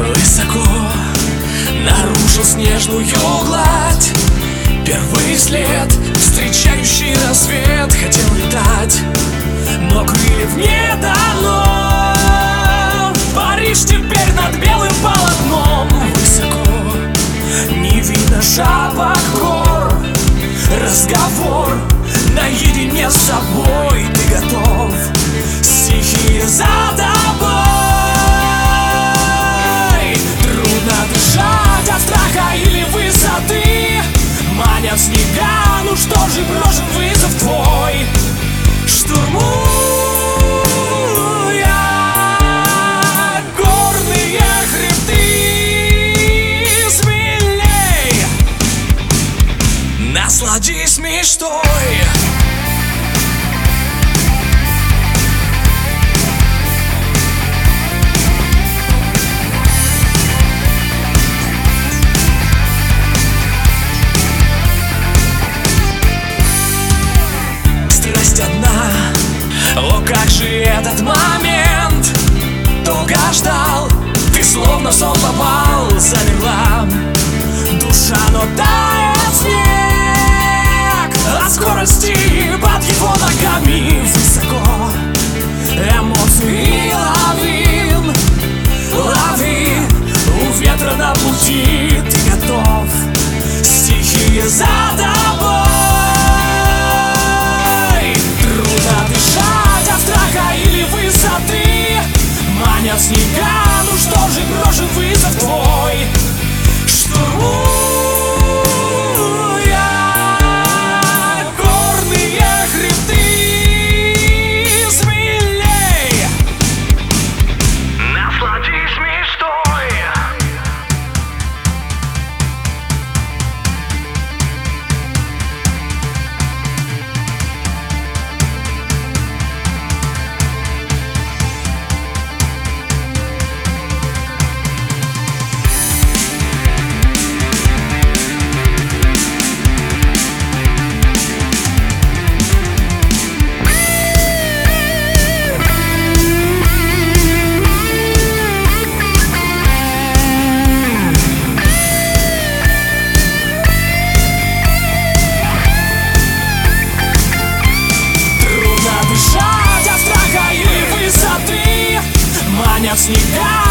Высоко нарушил снежную гладь, первый след, встречающий рассвет. Хотел летать, но крыльев не дано. Париж теперь над белым полотном. Высоко не видно шапок гор. Разговор наедине с собой. Ты готов, стихи за тобой. Трудно дышать от страха или высоты. Манят снега, ну что же, брошен вызов твой. Штурмуя горные хребты, смелей насладись мечтой. О, как же этот момент долго ждал. Ты словно в сон попал, замерла душа, но тает снег от скорости под его ногами. Высоко эмоции лови, лови у ветра на пути. Ты готов, стихи за тобой. Манят снега, ну что же, брошен вызов твой. Штурмуя горные хребты, смелей насладись мечтой. Манят снега,